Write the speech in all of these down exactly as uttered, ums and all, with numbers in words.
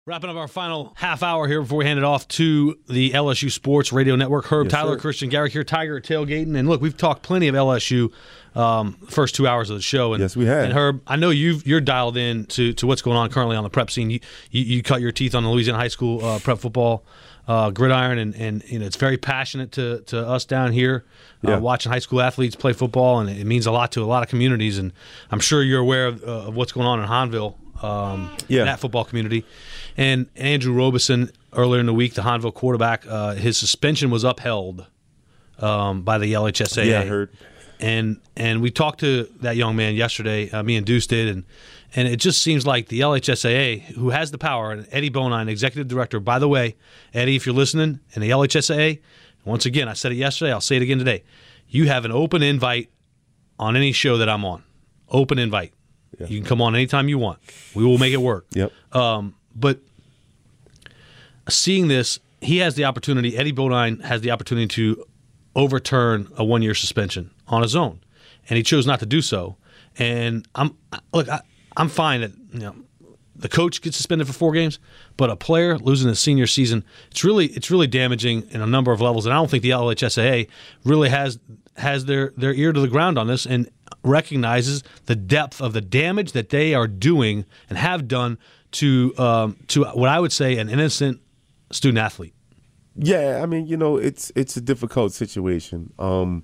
Wrapping up our final half hour here before we hand it off to the L S U Sports Radio Network. Herb, yes, Tyler, sir. Christian Garrick here, Tiger at Tailgating. And look, we've talked plenty of L S U um, first two hours of the show. And, yes, we have. And Herb, I know you've, you're dialed in to, to what's going on currently on the prep scene. You, you, you cut your teeth on the Louisiana High School uh, prep football uh, gridiron, and, and you know, it's very passionate to, to us down here uh, yeah. watching high school athletes play football, and it means a lot to a lot of communities. And I'm sure you're aware of, uh, of what's going on in Hahnville, um, yeah. in that football community. And Andrew Robeson, earlier in the week, the Hahnville quarterback, uh, his suspension was upheld um, by the L H S A A. Yeah, I heard. And and we talked to that young man yesterday, uh, me and Deuce did, and, and it just seems like the L H S A A, who has the power, and Eddie Bonine, executive director, by the way, Eddie, if you're listening, and the L H S A A, once again, I said it yesterday, I'll say it again today, you have an open invite on any show that I'm on. Open invite. Yeah. You can come on anytime you want. We will make it work. Yep. Um, But seeing this, he has the opportunity, Eddie Bodine has the opportunity to overturn a one-year suspension on his own, and he chose not to do so. And I'm look, I, I'm fine that you know the coach gets suspended for four games, but a player losing his senior season, it's really it's really damaging in a number of levels. And I don't think the L H S A A really has has their, their ear to the ground on this and recognizes the depth of the damage that they are doing and have done to um, to what I would say an innocent student athlete. Yeah, I mean, you know, it's it's a difficult situation. Um,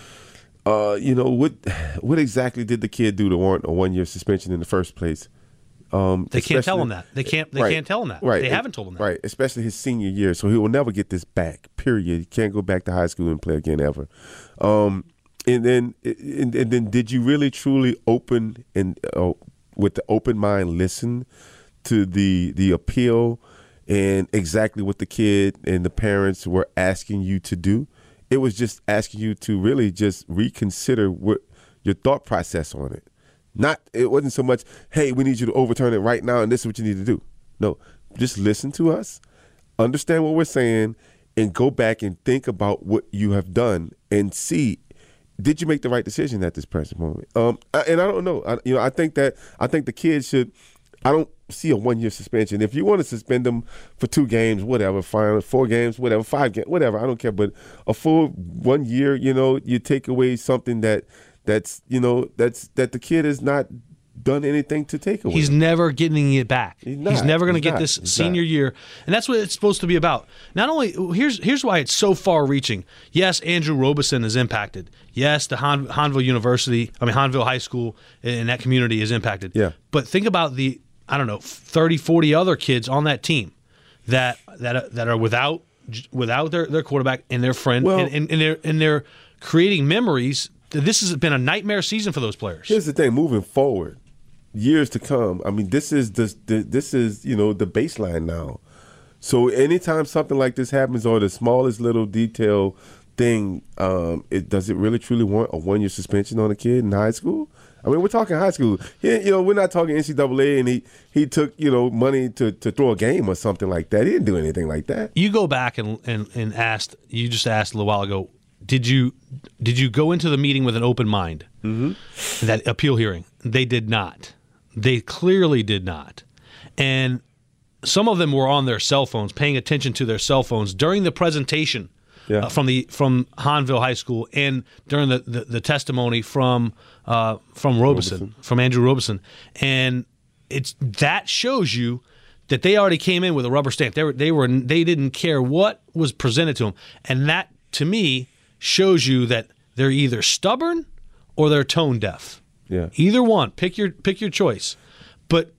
uh, you know, what what exactly did the kid do to warrant a one year suspension in the first place? Um, they can't tell him that. They can't. They right, can't tell him that. Right. They haven't told him that. Right. Especially his senior year, so he will never get this back. Period. He can't go back to high school and play again ever. Um, and then and, and then, did you really truly open and uh, with the open mind listen to the the appeal and exactly what the kid and the parents were asking you to do? It was just asking you to really just reconsider what your thought process on it. Not, it wasn't so much, hey, we need you to overturn it right now and this is what you need to do. No, just listen to us, understand what we're saying, and go back and think about what you have done and see, did you make the right decision at this present moment? Um, and I don't know. I, you know, I think that I think the kids should. I don't see a one-year suspension. If you want to suspend them for two games, whatever, fine, four games, whatever, five games, whatever, I don't care. But a full one year, you know, you take away something that that's, you know, that's that the kid has not done anything to take away. He's never getting it back. He's, not, he's never going to get not, this he's senior not. year, and that's what it's supposed to be about. Not only here's here's why it's so far-reaching. Yes, Andrew Robeson is impacted. Yes, the Han, Hahnville University, I mean Hahnville High School in that community is impacted. Yeah. But think about the I don't know thirty, forty other kids on that team that that that are without without their, their quarterback and their friend, well, and, and, and they're and they're creating memories. This has been a nightmare season for those players. Here's the thing: moving forward, years to come. I mean, this is the, the this is you know the baseline now. So anytime something like this happens, or the smallest little detail thing, um, it does it really truly warrant a one year suspension on a kid in high school? I mean, we're talking high school. He, you know, we're not talking N C double A, and he he took you know money to, to throw a game or something like that. He didn't do anything like that. You go back and and, and asked. You just asked a little while ago. Did you did you go into the meeting with an open mind? Mm-hmm. That appeal hearing, they did not. They clearly did not, and some of them were on their cell phones, paying attention to their cell phones during the presentation. Yeah. Uh, from the from Hahnville High School and during the, the, the testimony from uh, from Robeson, Robeson, from Andrew Robeson, and it's that shows you that they already came in with a rubber stamp. They were they were they didn't care what was presented to them, and that to me shows you that they're either stubborn or they're tone deaf. Yeah, either one. Pick your pick your choice. But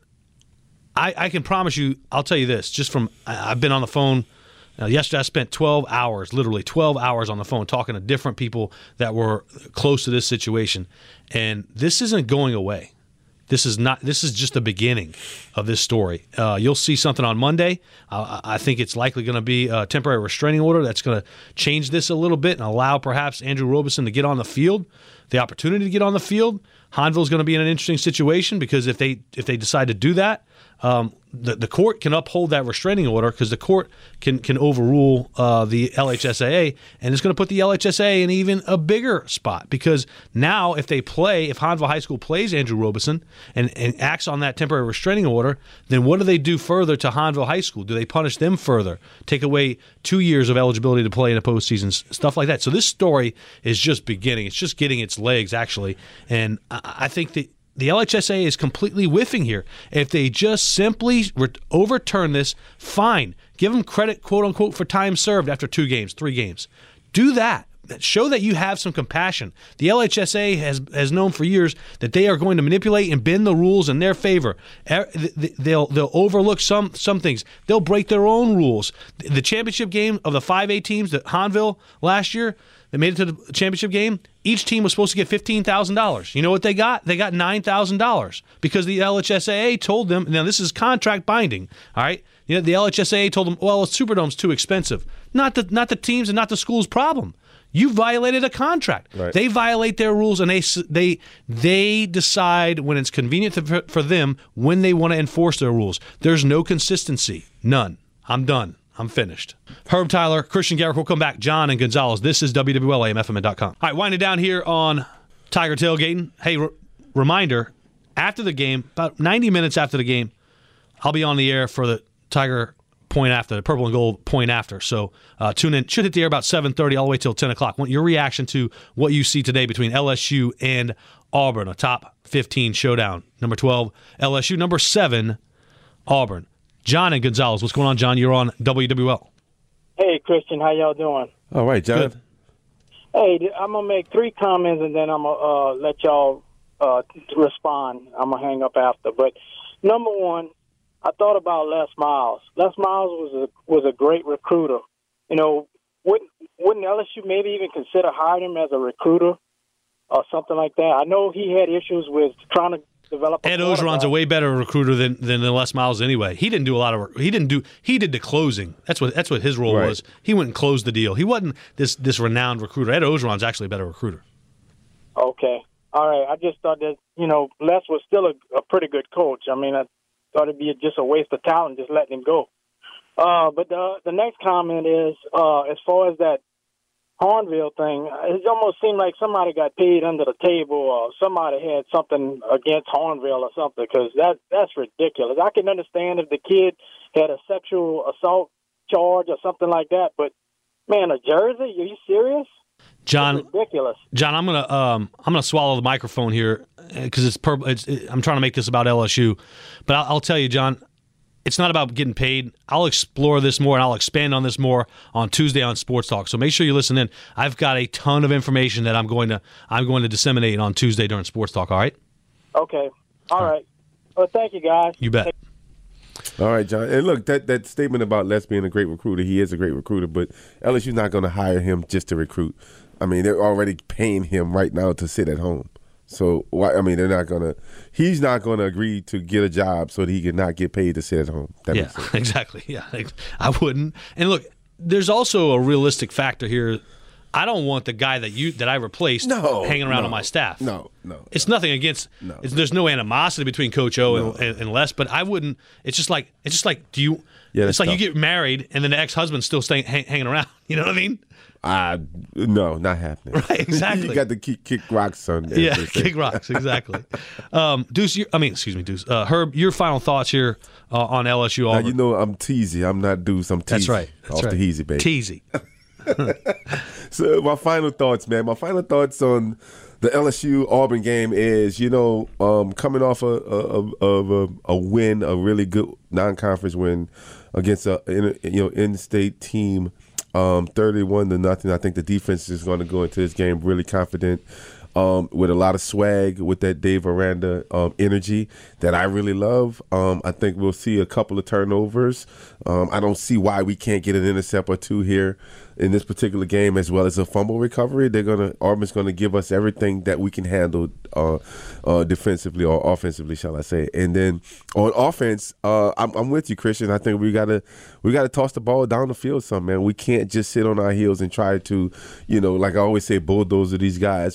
I, I can promise you, I'll tell you this. Just from I've been on the phone. Now, yesterday, I spent twelve hours, literally twelve hours on the phone talking to different people that were close to this situation. And this isn't going away. This is not. This is just the beginning of this story. Uh, you'll see something on Monday. Uh, I think it's likely going to be a temporary restraining order that's going to change this a little bit and allow perhaps Andrew Robeson to get on the field, the opportunity to get on the field. Hahnville is going to be in an interesting situation because if they if they decide to do that, um, the the court can uphold that restraining order because the court can can overrule uh, the L H S A A, and it's going to put the L H S A A in even a bigger spot because now if they play, if Hahnville High School plays Andrew Robeson and, and acts on that temporary restraining order, then what do they do further to Hahnville High School? Do they punish them further? Take away two years of eligibility to play in a postseason, stuff like that. So this story is just beginning. It's just getting its legs, actually, and I, I think that the L H S A is completely whiffing here. If they just simply re- overturn this, fine. Give them credit, quote unquote, for time served after two games, three games. Do that. Show that you have some compassion. The L H S A has has known for years that they are going to manipulate and bend the rules in their favor. They'll they'll overlook some some things. They'll break their own rules. The championship game of the five A teams that Hahnville last year, they made it to the championship game. Each team was supposed to get fifteen thousand dollars. You know what they got? They got nine thousand dollars because the L H S A A told them, now this is contract binding, all right? You know, the L H S A A told them, well, the Superdome's too expensive. Not the, not the teams and not the school's problem. You violated a contract. Right. They violate their rules, and they they they decide when it's convenient for, for them when they want to enforce their rules. There's no consistency. None. I'm done. I'm finished. Herb Tyler, Christian Garrick will come back. John and Gonzalez. This is W W L A M F M dot com. All right, winding down here on Tiger Tailgating. Hey, r- reminder, after the game, about ninety minutes after the game, I'll be on the air for the Tiger Point After, the Purple and Gold Point After. So uh, tune in. Should hit the air about seven thirty all the way till ten o'clock. Want your reaction to what you see today between L S U and Auburn, a top fifteen showdown. Number twelve, L S U. Number seven, Auburn. John and Gonzalez. What's going on, John? You're on W W L. Hey, Christian. How y'all doing? All right, John. Good. Hey, I'm going to make three comments, and then I'm going to uh, let y'all uh, respond. I'm going to hang up after. But number one, I thought about Les Miles. Les Miles was a was a great recruiter. You know, wouldn't wouldn't L S U maybe even consider hiring him as a recruiter or something like that? I know he had issues with trying to develop. Ed Ogeron's a way better recruiter than than Les Miles anyway. He didn't do a lot of he didn't do he did the closing. That's what that's what his role Right. was. He went and closed the deal. He wasn't this this renowned recruiter. Ed Ogeron's actually a better recruiter. Okay, all right. I just thought that you know Les was still a, a pretty good coach. I mean, I thought it'd be just a waste of talent just letting him go. Uh, but the the next comment is uh, as far as that Hahnville thing, it almost seemed like somebody got paid under the table or somebody had something against Hahnville or something because that that's ridiculous. I can understand if the kid had a sexual assault charge or something like that, but man, a jersey? Are you serious? John, That's ridiculous. John, I'm gonna um, I'm gonna swallow the microphone here because it's, pur- it's it, I'm trying to make this about L S U, but I'll, I'll tell you, John, it's not about getting paid. I'll explore this more and I'll expand on this more on Tuesday on Sports Talk. So make sure you listen in. I've got a ton of information that I'm going to I'm going to disseminate on Tuesday during Sports Talk. All right? Okay. All right. Well, thank you, guys. You bet. All right, John. And look, that, that statement about Les being a great recruiter, he is a great recruiter, but L S U's not going to hire him just to recruit. I mean, they're already paying him right now to sit at home. So, why? I mean, they're not going to – he's not going to agree to get a job so that he can not get paid to sit at home. That Yeah, makes sense. exactly. Yeah, I wouldn't. And look, there's also a realistic factor here. I don't want the guy that you that I replaced No, hanging around no, on my staff. No, no. It's no. nothing against. No. It's, there's no animosity between Coach O No. and, and, and Les, but I wouldn't. It's just like it's just like do you? Yeah, it's that's like you tough. get married and then the ex-husband's still staying hang, hanging around. You know what I mean? Uh, no, not happening. Right, exactly. You got to kick, kick rocks on there. Yeah, kick rocks, exactly. um, Deuce, you, I mean, excuse me, Deuce. Uh, Herb, your final thoughts here uh, on L S U Now, Auburn. you know I'm teasy. I'm not Deuce. I'm teasy. That's right. That's Off right. the heezy, baby. Teasy. So my final thoughts, man. My final thoughts on the L S U Auburn game is, you know, um, coming off a, a, a, a, a win, a really good non-conference win against a you know in-state team, um, thirty-one to nothing. I think the defense is going to go into this game really confident. Um, with a lot of swag, with that Dave Aranda um, energy that I really love. Um, I think we'll see a couple of turnovers. Um, I don't see why we can't get an intercept or two here in this particular game, as well as a fumble recovery. They're gonna Auburn's gonna give us everything that we can handle uh, uh, defensively or offensively, shall I say? And then on offense, uh, I'm, I'm with you, Christian. I think we gotta we gotta toss the ball down the field some, man. We can't just sit on our heels and try to, you know, like I always say, bulldozer these guys. We can't do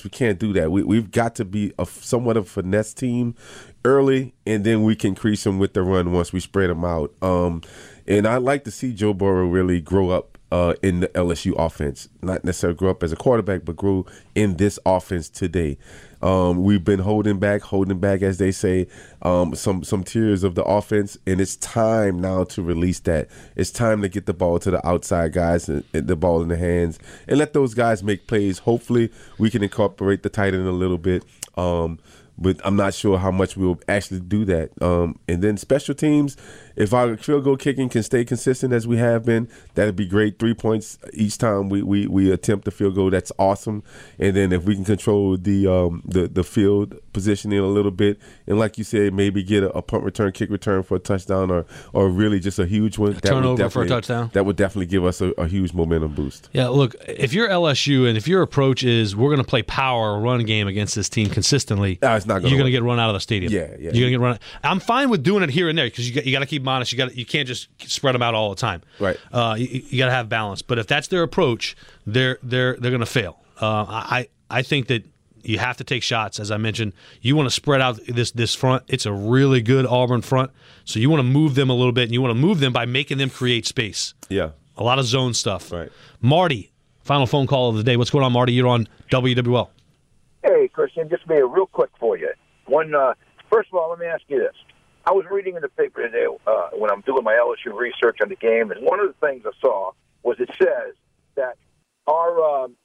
do that. We, we've got to be a somewhat of a finesse team early, and then we can increase them with the run once we spread them out. Um, and I'd like to see Joe Burrow really grow up uh, in the L S U offense. Not necessarily grow up as a quarterback, but grow in this offense today. Um, we've been holding back, holding back, as they say, um, some some tiers of the offense, and it's time now to release that. It's time to get the ball to the outside guys and, and the ball in the hands, and let those guys make plays. Hopefully, we can incorporate the tight end a little bit. Um, But I'm not sure how much we'll actually do that. Um, and then special teams, if our field goal kicking can stay consistent as we have been, that'd be great. Three points each time we, we, we attempt the field goal, that's awesome. And then if we can control the um, the, the field positioning a little bit, and like you said, maybe get a, a punt return, kick return for a touchdown, or or really just a huge one. A turnover for a touchdown. That would definitely give us a, a huge momentum boost. Yeah, look, if you're L S U and if your approach is we're going to play power run game against this team consistently, no, it's not gonna you're going to work. get run out of the stadium. Yeah, yeah. You're going to get run. I'm fine with doing it here and there because you got, you got to keep them honest. You got you can't just spread them out all the time. Right. Uh, you you got to have balance. But if that's their approach, they're they're they're going to fail. Uh, I I think that you have to take shots, as I mentioned. You want to spread out this this front. It's a really good Auburn front, so you want to move them a little bit, and you want to move them by making them create space. Yeah. A lot of zone stuff. Right. Marty, final phone call of the day. What's going on, Marty? You're on W W L. Hey, Christian, just be real quick for you. One, uh, first of all, let me ask you this. I was reading in the paper today uh, when I'm doing my L S U research on the game, and one of the things I saw was it says that our um,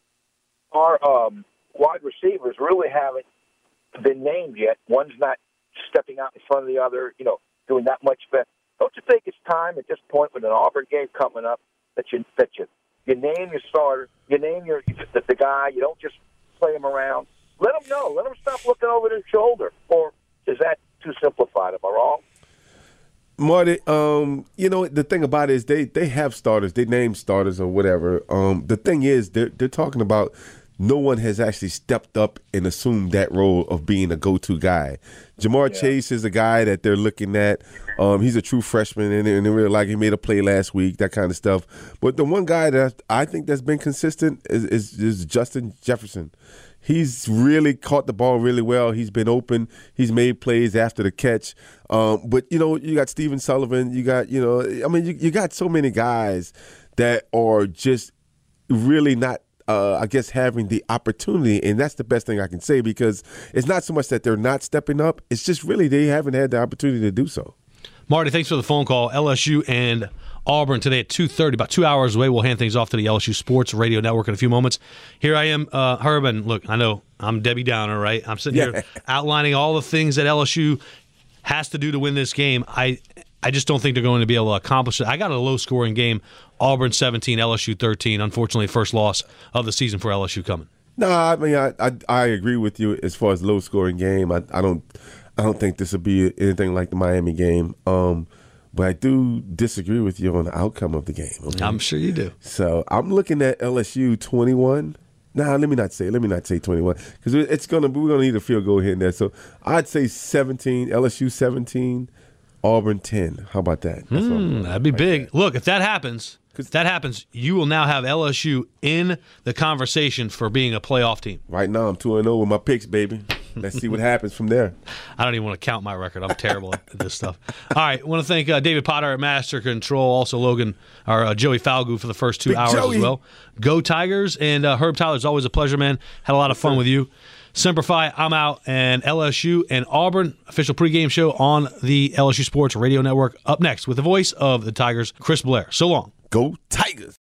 our um, wide receivers really haven't been named yet. One's not stepping out in front of the other, you know, doing that much better. Don't you think it's time at this point with an Auburn game coming up that you that you you name your starter, you name your the, the guy, you don't just play him around. Let them know. Let them stop looking over their shoulder. Or is that too simplified? Am I wrong? Marty, um, you know, the thing about it is they, they have starters. They name starters or whatever. Um, the thing is, they're, they're talking about no one has actually stepped up and assumed that role of being a go-to guy. Jamar Yeah. Chase is a guy that they're looking at. Um, he's a true freshman, and, and they really like he made a play last week, that kind of stuff. But the one guy that I think that's been consistent is, is, is Justin Jefferson. He's really caught the ball really well. He's been open. He's made plays after the catch. Um, but, you know, you got Steven Sullivan. You got, you know, I mean, you, you got so many guys that are just really not, uh, I guess, having the opportunity. And that's the best thing I can say, because it's not so much that they're not stepping up. It's just really they haven't had the opportunity to do so. Marty, thanks for the phone call. L S U and Auburn today at two thirty, about two hours away. We'll hand things off to the L S U Sports Radio Network in a few moments. Here I am, uh, Herb, and look, I know I'm Debbie Downer, right? I'm sitting Yeah. here outlining all the things that L S U has to do to win this game. I I just don't think they're going to be able to accomplish it. I got a low-scoring game, Auburn seventeen, L S U thirteen. Unfortunately, first loss of the season for L S U coming. No, I mean, I, I I agree with you as far as low-scoring game. I, I don't I don't think this will be anything like the Miami game. Um, but I do disagree with you on the outcome of the game. Okay? I'm sure you do. So I'm looking at L S U twenty-one. Nah, let me not say. Let me not say twenty-one, because it's gonna we're gonna need a field goal here and there. So I'd say seventeen. L S U seventeen, Auburn ten. How about that? That's what I'm Mm, going that'd be right big. there. Look, if that happens, if that happens, you will now have L S U in the conversation for being a playoff team. Right now I'm two and zero with my picks, baby. Let's see what happens from there. I don't even want to count my record. I'm terrible at this stuff. All right, I want to thank uh, David Potter at Master Control, also Logan, or uh, Joey Falgout for the first two Big hours Joey. as well. Go Tigers, and uh, Herb Tyler, it's always a pleasure, man. Had a lot of fun with you. Semper Fi, I'm out, and L S U and Auburn official pregame show on the L S U Sports Radio Network up next with the voice of the Tigers, Chris Blair. So long. Go Tigers.